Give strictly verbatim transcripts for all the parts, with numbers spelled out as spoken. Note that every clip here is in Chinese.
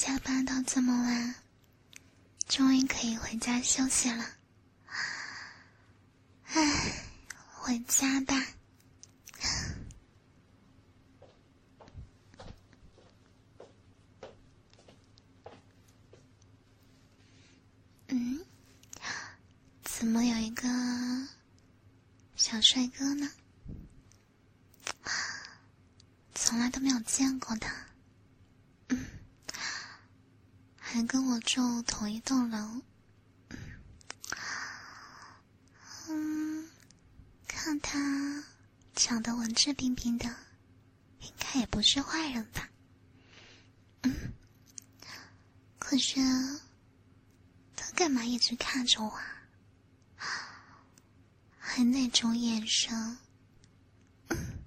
加班到这么晚，终于可以回家休息了。唉，回家吧。嗯，怎么有一个小帅哥呢？从来都没有见过的。嗯，还跟我住同一栋楼。嗯，看他长得文质彬彬的，应该也不是坏人吧。嗯，可是他干嘛一直看着我啊？还那种眼神。嗯，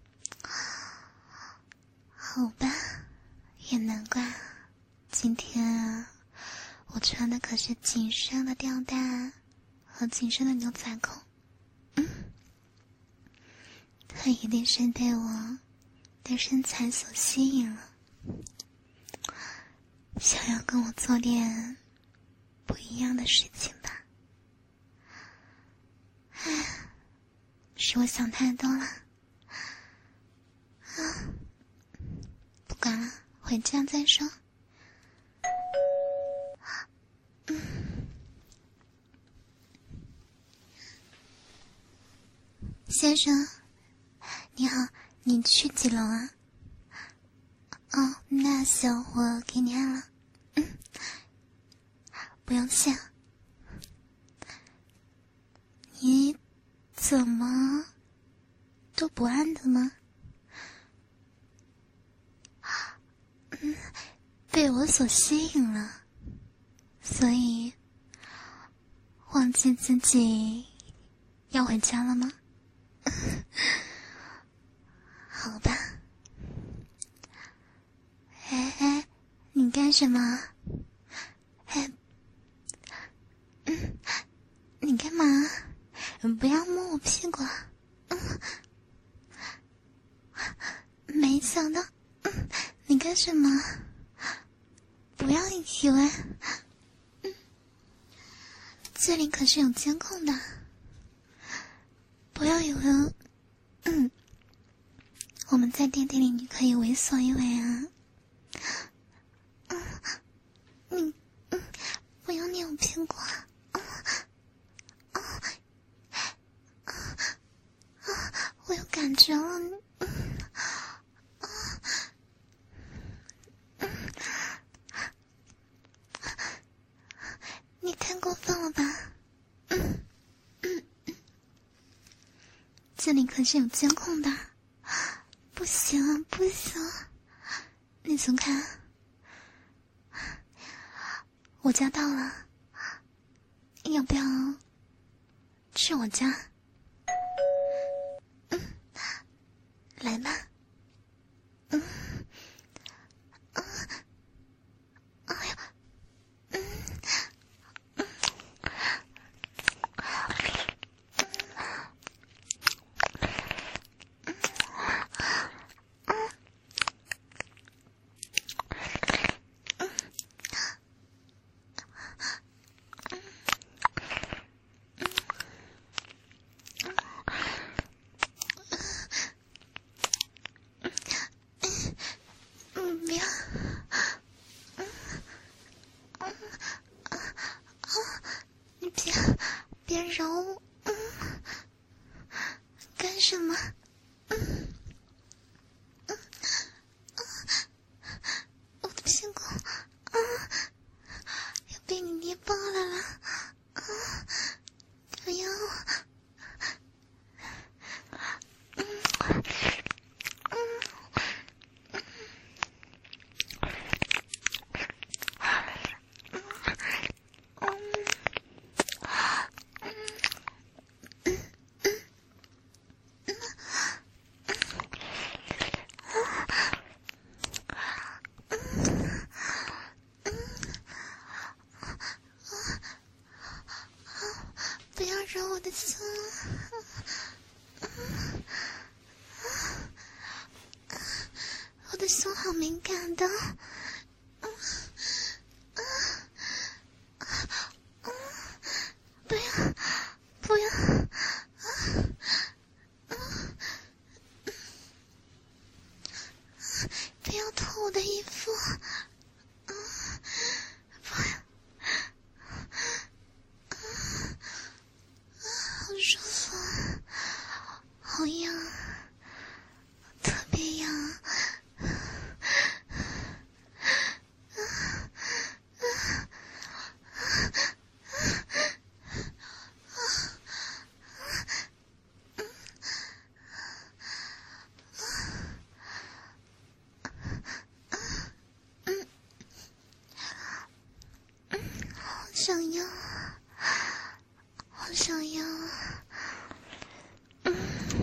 好吧，也难怪今天啊，我穿的可是紧身的吊带和紧身的牛仔裤。嗯，他一定是被我的身材所吸引了，想要跟我做点不一样的事情吧。唉，是我想太多了。啊，不管了，回家再说。嗯，先生，你好，你去几楼啊？哦，那行，我给你按了。嗯，不用谢。你怎么都不按的吗？嗯，被我所吸引了，所以忘记自己要回家了吗？好吧。哎哎，你干什么？哎，嗯，你干嘛？不要摸我屁股啊！嗯，没想到，嗯，你干什么？不要以为，嗯，这里可是有监控的，不要以为，嗯，我们在电梯里你可以为所欲为啊！嗯，你，嗯，不要捏我屁股啊！嗯，啊，啊，啊，我有感觉了，嗯，啊，嗯，你太过分了吧？嗯，嗯，嗯，这里可是有监控的，不行啊，不行！你总看，我家到了，要不要去我家？嗯，来吧。嗯，嗯，哎呀，嗯，嗯，嗯，不要，嗯，嗯，啊啊！你别别揉我，嗯，干什么？嗯，嗯，啊，我的屁股，啊，要被你捏爆了啦！啊，不要！嗯，嗯，嗯。不要揉我的胸，我的胸好敏感的， 不要脱我的衣服，嗯，不要，嗯，好舒服，好痒，特别痒。想要，好想要，嗯，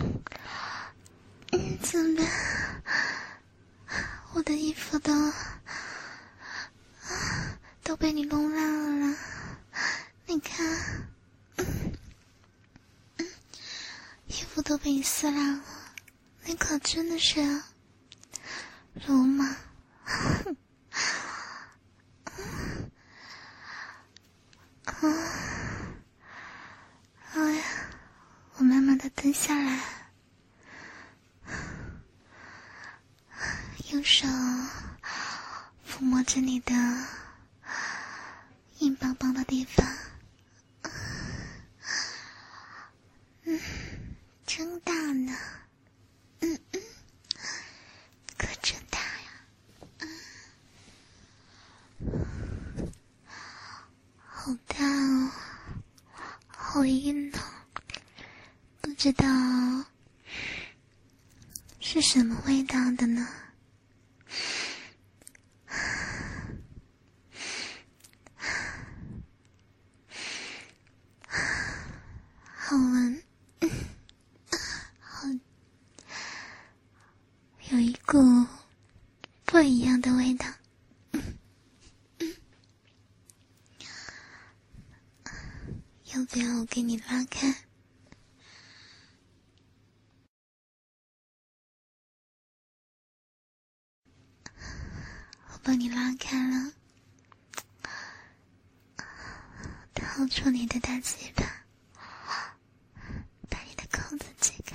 嗯，怎么办？我的衣服都都被你弄烂了，你看，嗯嗯，衣服都被你撕烂了，你可真的是鲁莽。嗯，哎呀，我慢慢的蹲下来，用手抚摸着你的硬邦邦的地方，嗯，真大呢，嗯嗯，可真大呀，嗯，好大哦。好硬哦，不知道是什么味道的呢？好闻，好，有一股不一样的味道。要不要我给你拉开？我帮你拉开了，掏出你的大鸡巴，把你的扣子解开，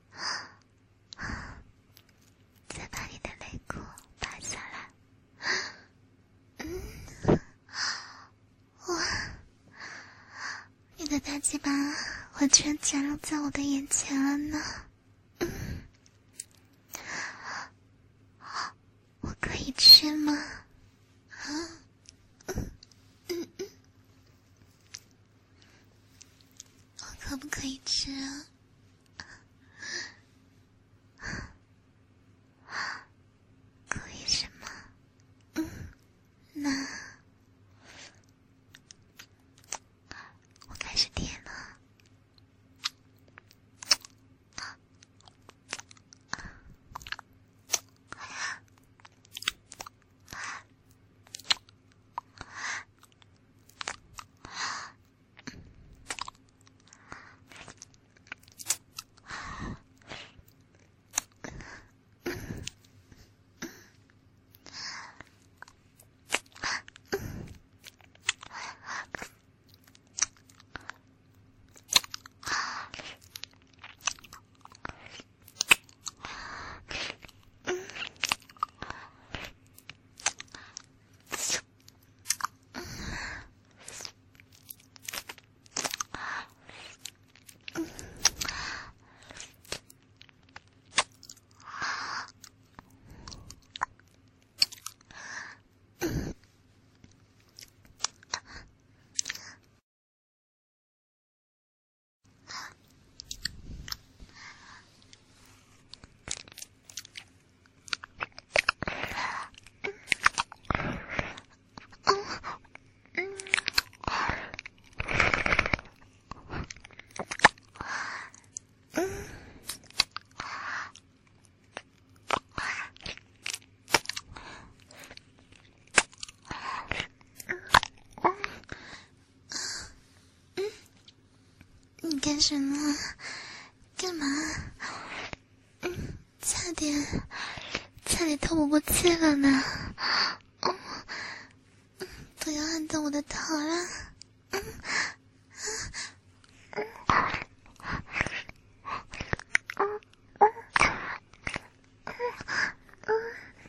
再把你的内裤拔下来。嗯，哇，你的大鸡巴完全展露在我的眼前了呢。嗯，我可以吃吗？啊，嗯嗯嗯，我可不可以吃啊？可以是吗？嗯，那我开始点了。你干什么？干嘛？嗯，差点，差点透不过气了呢。嗯，嗯，不要按动我的头了。嗯，嗯，嗯，嗯，嗯，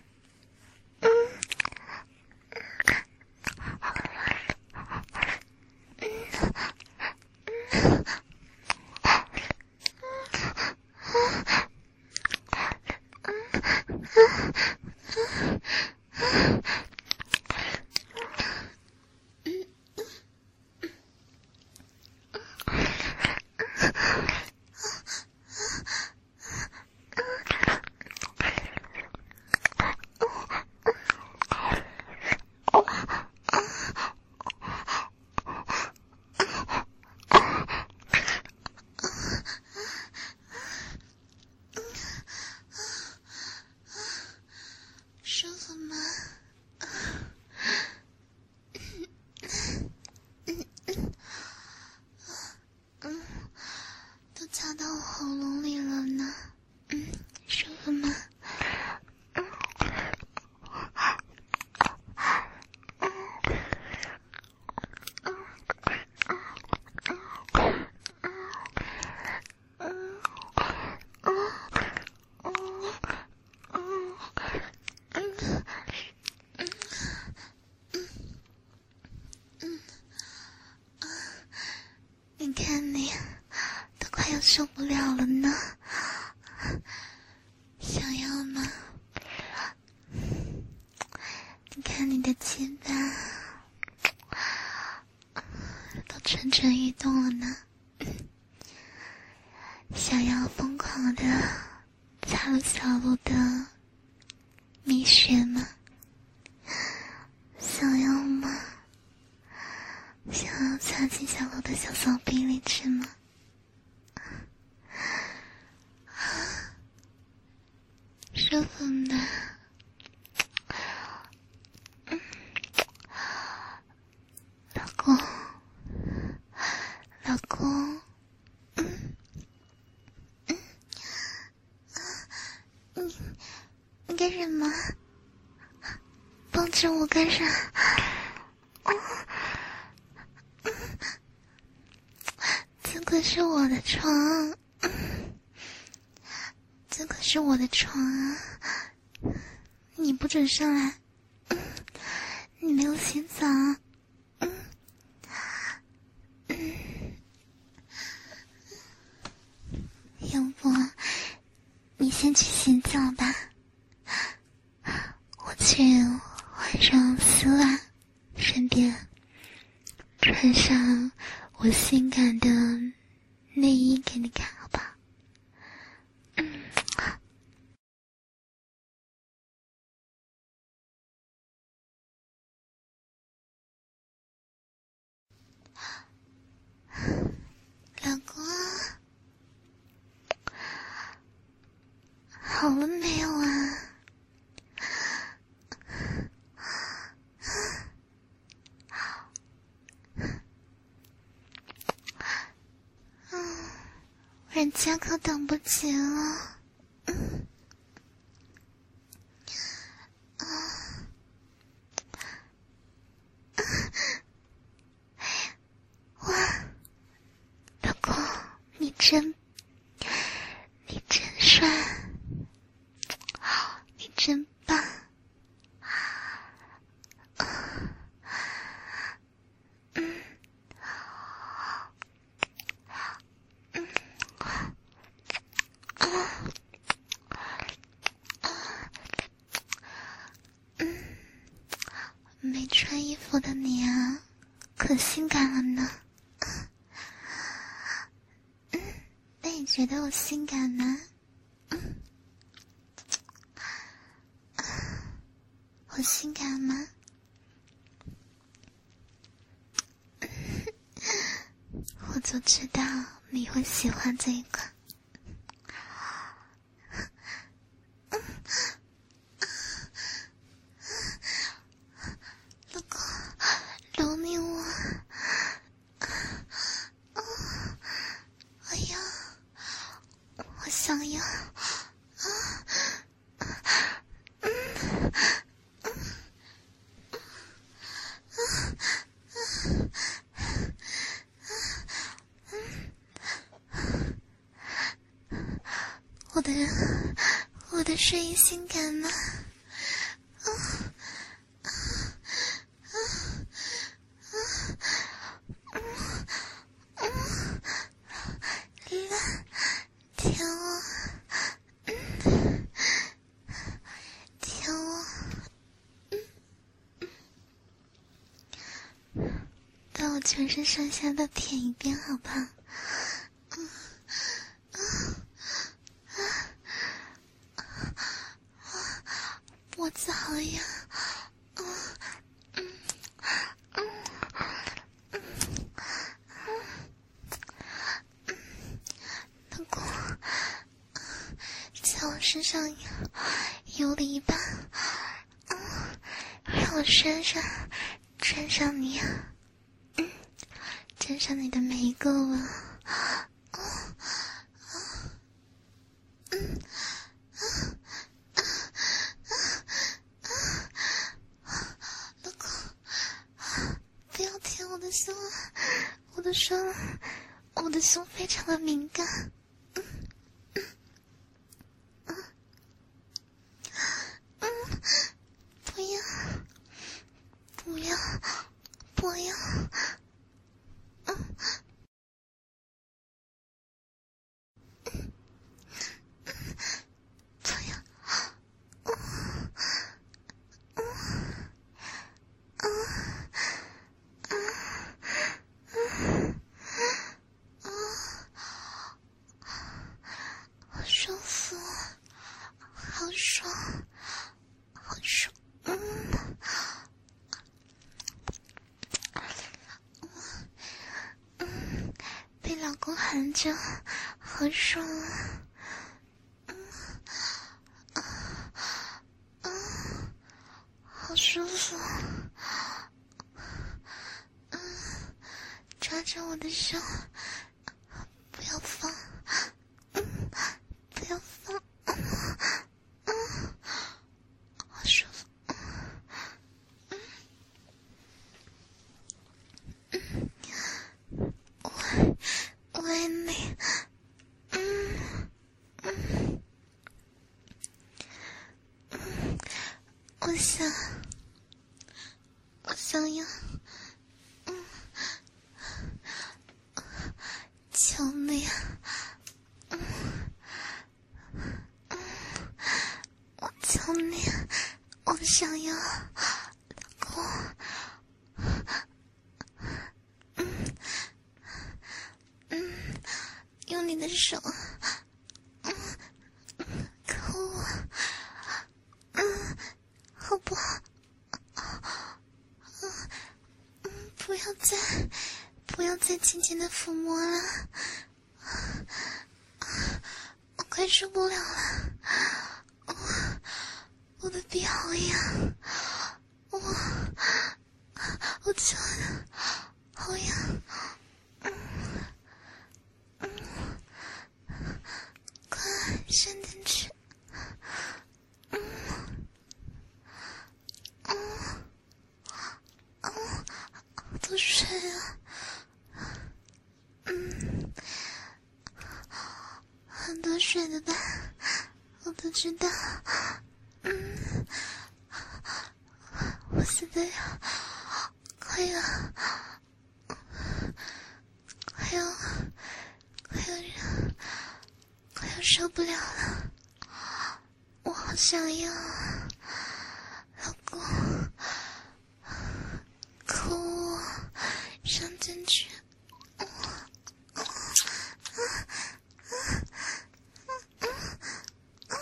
舒服吗？都插到我喉咙里了呢。嗯，舒服吗？你看你都快要受不了了呢，想要吗？你看你的肩膀都蠢蠢欲动了呢，想要疯狂的插入小鹿的蜜穴吗？想要吗？想要插进小鹿的小骚逼里去吗？舒服吗？嗯，老公，老公，嗯嗯嗯，你你干什么？抱着我干啥？这可是我的床，这可是我的床啊！你不准上来，你没有洗澡，嗯嗯，要不你先去洗澡吧，我去换上丝袜，顺便穿上我性感的内衣给你看，好不好？嗯。老公，好了没有啊？嗯，人家可等不及了。嗯，啊，哇，老公，你真，你真帅，你真棒。嗯，嗯，啊，嗯，没穿衣服的你啊，可性感了呢。嗯，那你觉得我性感吗？嗯，我性感吗？我就知道你会喜欢这个。老公，揉捏我。哎呀，我想要。我的我的睡衣性感吗？啊啊啊啊啊啊！来，舔我，嗯， 全身上下都舔一遍，好不好？嗯嗯啊啊！我早了呀！嗯嗯嗯嗯嗯，老公，在我身上有篱笆，嗯，让我身上沾上你。沾上你的每一个吻，嗯嗯嗯老公，不要舔我的胸，我的胸，我的胸非常的敏感，嗯嗯嗯，不要，不要，不要。嗯，不要，嗯嗯嗯嗯嗯嗯，好舒服，好爽，好爽，嗯。嗯，被老公含着，好爽啊！嗯啊啊，好舒服！嗯，抓着我的手，不要放，嗯，不要放，嗯嗯，好舒服！嗯嗯，我我爱你，嗯嗯嗯，我想我想要，嗯，求你，嗯嗯，我求你，我想要，老公，嗯嗯，用你的手，嗯嗯，抠我，嗯，好不好？嗯嗯，不要再不要再轻轻的抚摸了，我快受不了了，我我的鼻好痒，我我觉得好痒，嗯嗯，快伸进去，嗯嗯嗯，好多水啊，嗯，很多水的吧，我都知道，嗯，我现在要快要快要快要快要受不了了，我好想要老公抠我上进去，嗯嗯嗯嗯嗯嗯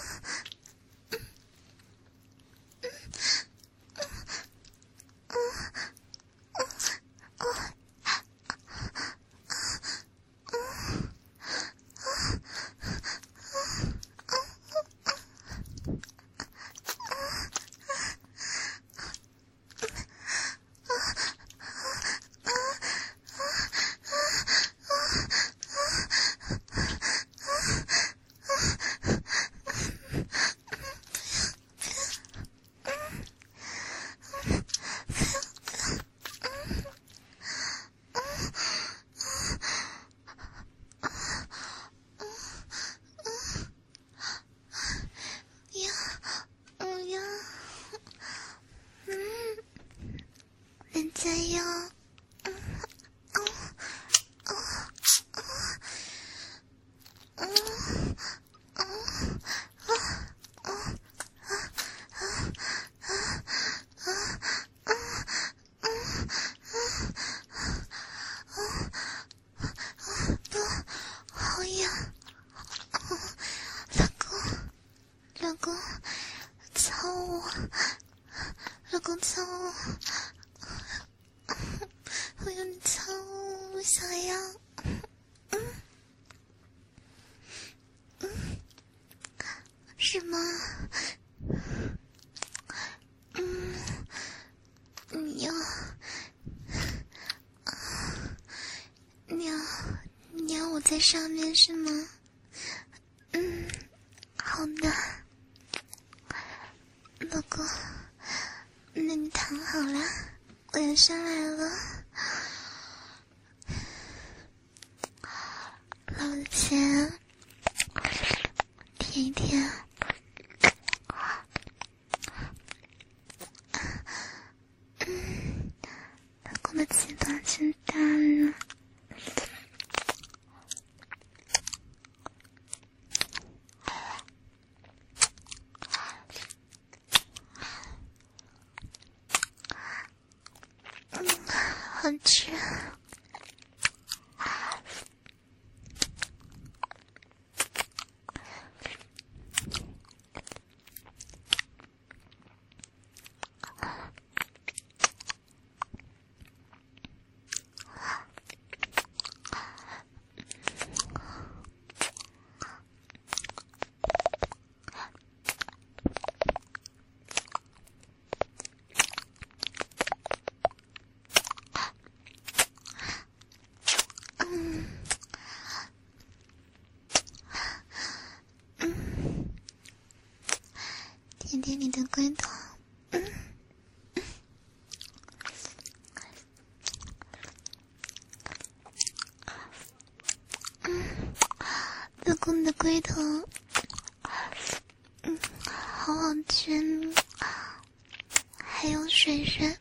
加油！嗯嗯嗯嗯嗯嗯老公操我，我要你操我，我想要。嗯嗯，是吗？嗯，你要，你要，你要我在上面是吗？嗯，好的，老公，那你躺好了，我要上来了。老子钱舔一舔。嗯，老公的鸡巴真大呢。嗯，好吃。舔舔你的龟头，嗯，嗯，老公你的龟头，嗯，好好吃，还有水水。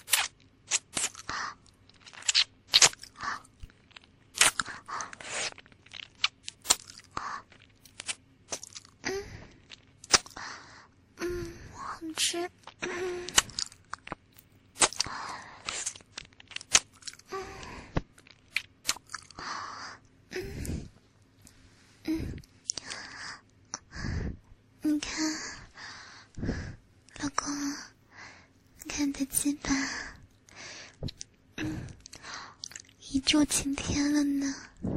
吃，嗯，嗯，嗯，你看，老公，你看你的鸡巴，嗯，一柱擎天了呢，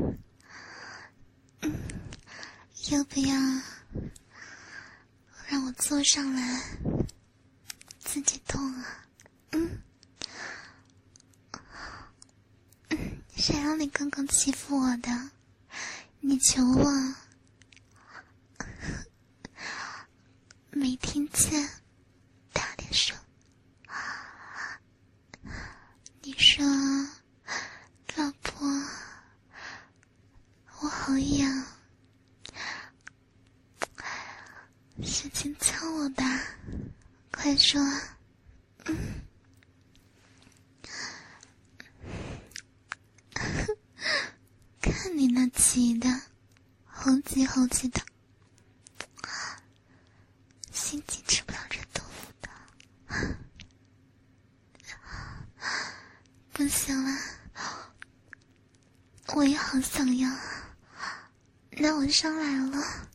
嗯，要不要让我坐上来？自己动啊，嗯，嗯，谁让你刚刚欺负我的？你求我，没听见？大点声。你说，老婆，我好痒，使劲操我吧。快说，嗯，看你那急的，好急好急的，心急吃不了热豆腐的，不行了，我也好想要，那我上来了。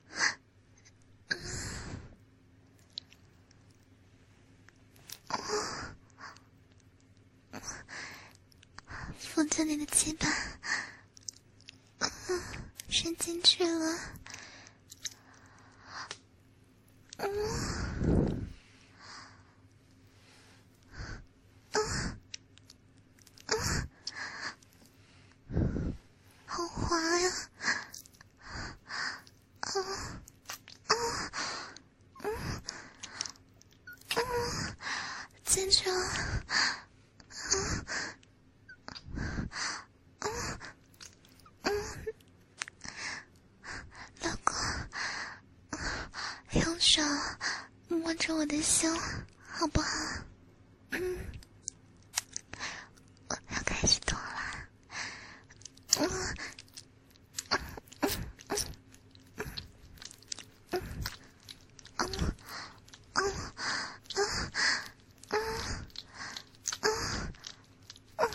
扶着你的鸡巴，嗯，伸进去了，嗯，嗯，嗯，好滑呀，嗯，嗯，嗯，嗯，接着，嗯。嗯嗯，老公，用手摸着我的胸，好不好？嗯，我要开始动了。嗯嗯嗯嗯嗯嗯嗯嗯嗯嗯嗯。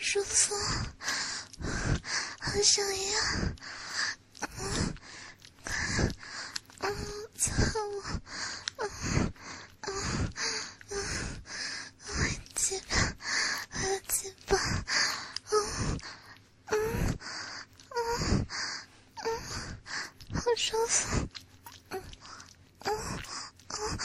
舒服，好想要，嗯，嗯，操我，嗯嗯嗯，我鸡巴，我的鸡巴，嗯嗯嗯嗯，好舒服，嗯嗯嗯。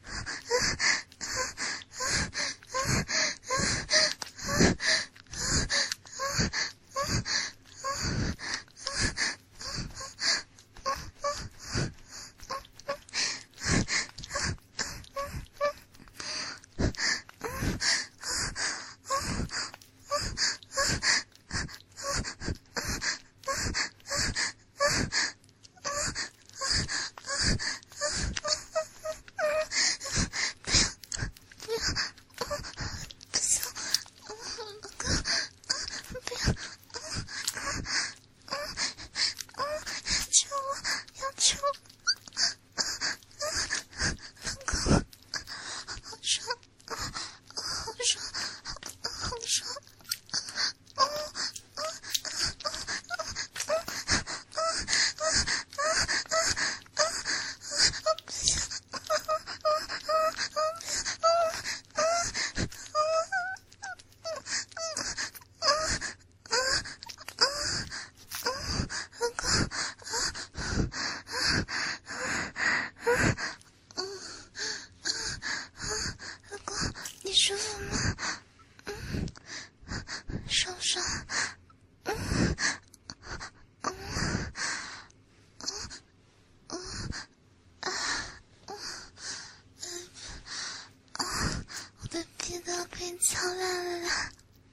敲烂了啦！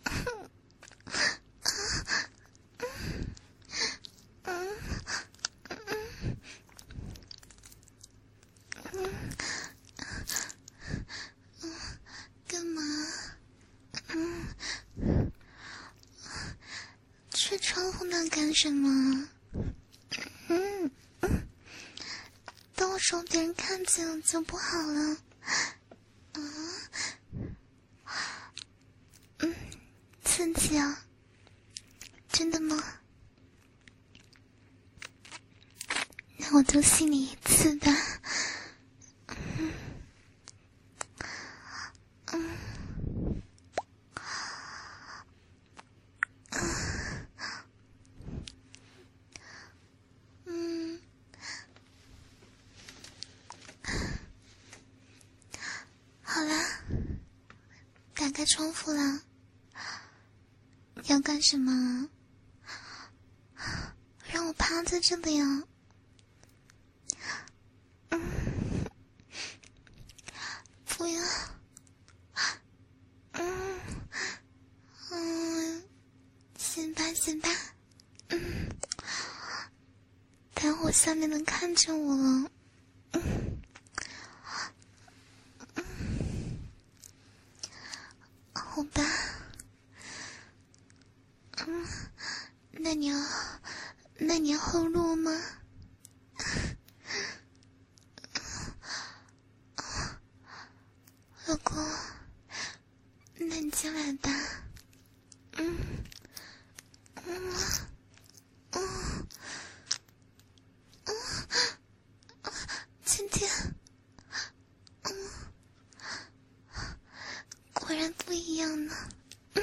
嗯嗯嗯嗯嗯，干嘛？嗯，吹窗户那干什么？嗯嗯，到时候别人看见了就不好了。刺激啊！真的吗？那我就信你一次吧。嗯嗯嗯，好啦，打开窗户啦。要干什么？让我趴在这里啊！嗯，不要。嗯嗯，行吧行吧。嗯，待会下面能看见我了。嗯嗯，好吧。嗯，那你要，那你要后路吗？老公，那你进来吧。嗯嗯嗯嗯，今天，嗯，果然不一样呢。嗯，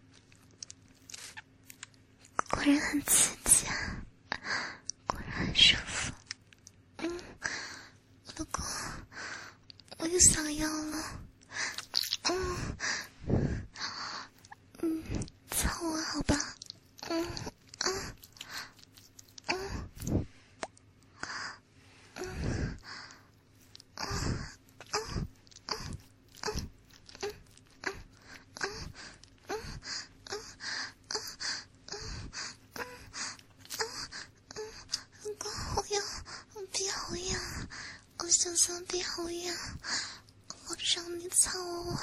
果然很刺激啊，果然很舒服。嗯，老公，我又想要了。嗯嗯，操我好吧。嗯嗯嗯嗯嗯嗯好痒，别好痒，我想想别好痒，我让你操我，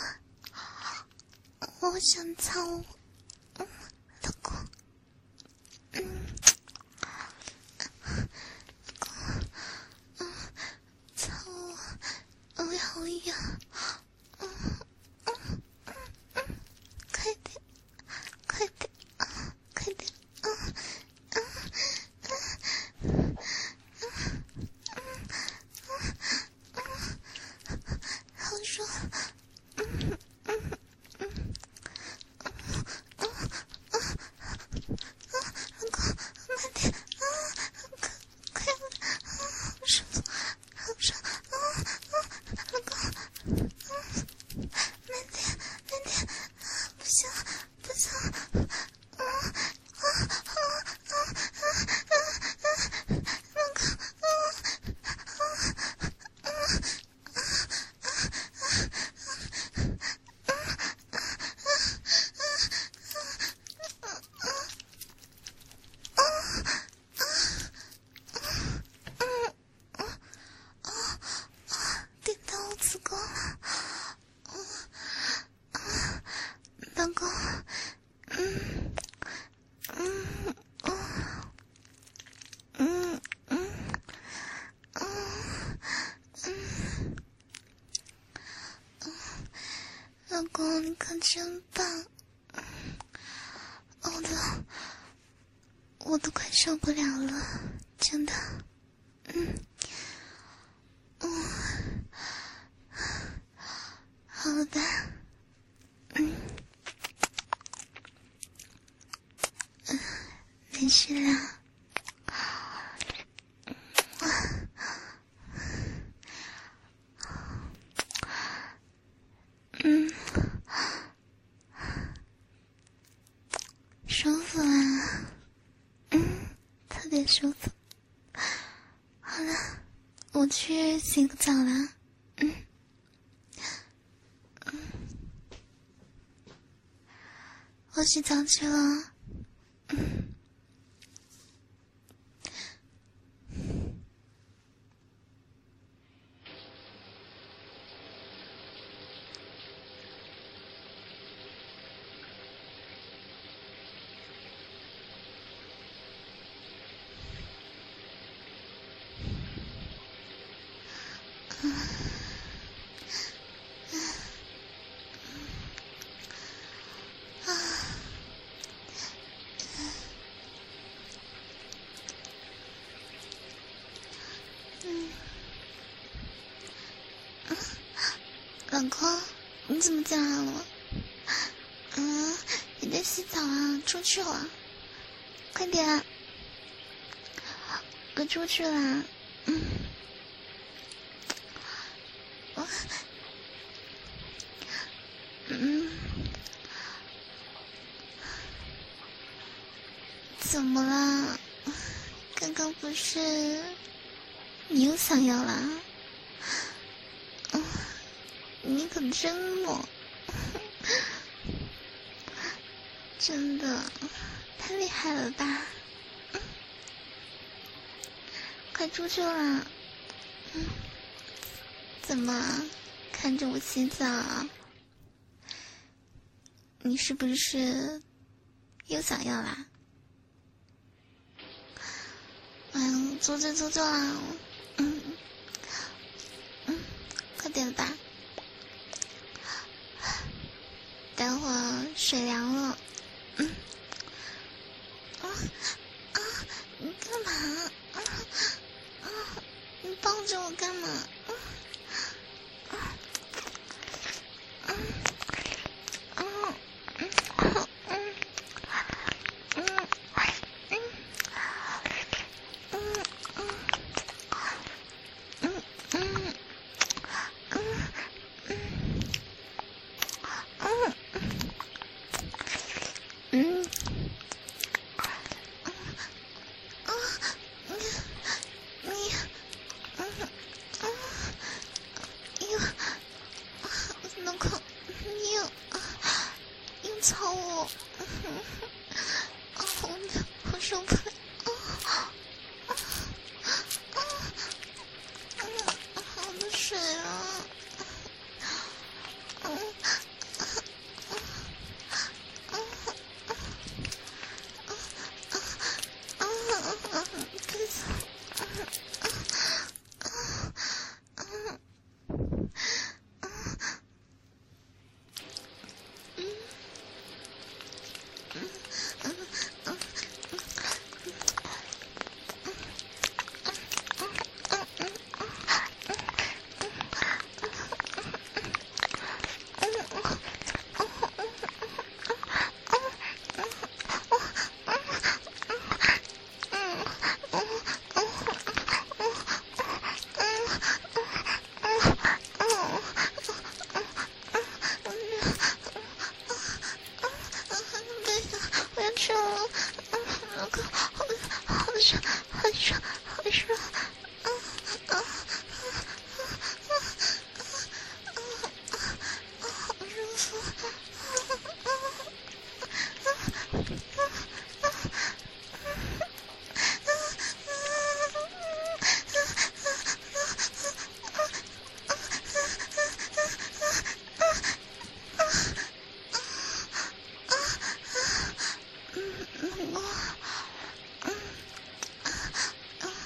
我想操我，嗯，老公，嗯，老公，嗯，操我，我好痒，嗯嗯嗯嗯，快点，快点。 公，你可真棒！我都，我都快受不了了，真的。嗯，嗯，好的，嗯，嗯，没事啦。嗯，舒服啊，嗯，特别舒服。好了，我去洗个澡啦。嗯，嗯，我洗澡去了。嗯。老公，你怎么进来了？嗯，你在洗澡啊？出去了，快点！我出去啦。嗯，我，嗯，怎么了？刚刚不是你又想要啦？嗯，你可真猛，真的太厉害了吧！嗯，快出去啦！嗯，怎么看着我洗澡？你是不是又想要啦？嗯，坐着坐着啦。嗯嗯，快点吧，待会儿水凉了。嗯啊啊，你干嘛？啊啊，你抱着我干嘛？嗯嗯嗯嗯嗯嗯嗯。操我！啊，我我受不了！啊啊啊啊！好多水啊！啊啊啊啊啊啊啊啊！别走！啊啊啊啊啊！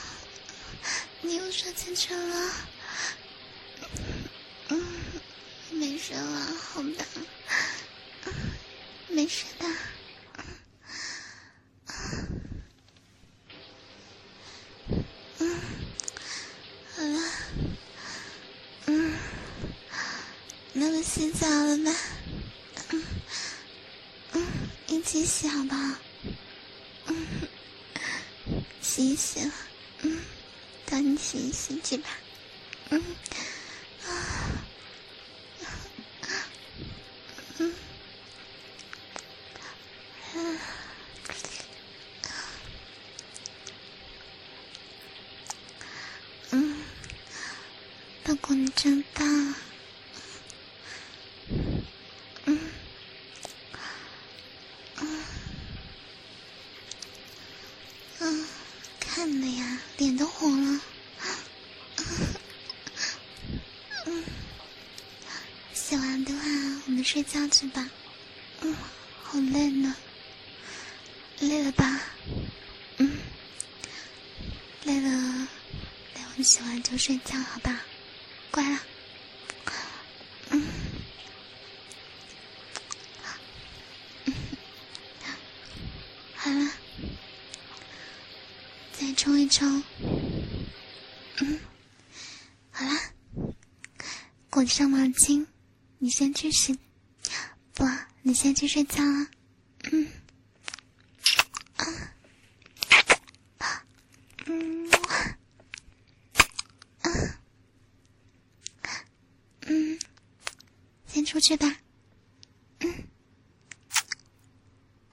你又说清楚了，嗯， 没事了，好吧，没事的。嗯，好了，嗯，那么洗澡了吧？嗯嗯，一起洗好不好？嗯，洗一洗了，嗯，带你洗一洗去吧。嗯啊。嗯，嗯，嗯，老公你真棒。嗯，嗯，嗯，看的呀，脸都红了。嗯，洗完的话，我们睡觉去吧。嗯，好累呢。累了吧？嗯，累了，累我们洗完就睡觉，好吧？乖了。嗯，嗯，好了，再冲一冲。嗯，好啦，裹上毛巾，你先去洗。不，你先去睡觉啊。嗯，啊，嗯，啊，嗯，先出去吧。